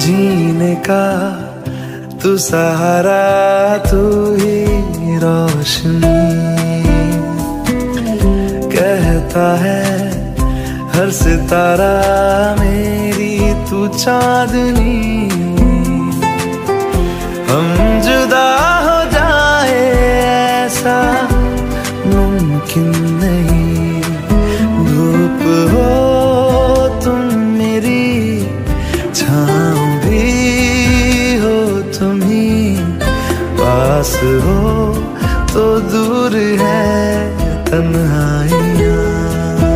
जीने का तू सहारा, तू ही रोशनी। कहता है हर सितारा मेरी तू चांदनी। हम जुदा हो जाए ऐसा मुमकिन नहीं। धूप हो तुम मेरी, छाँव भी हो तुम ही। पास हो तो दूर है तन्हा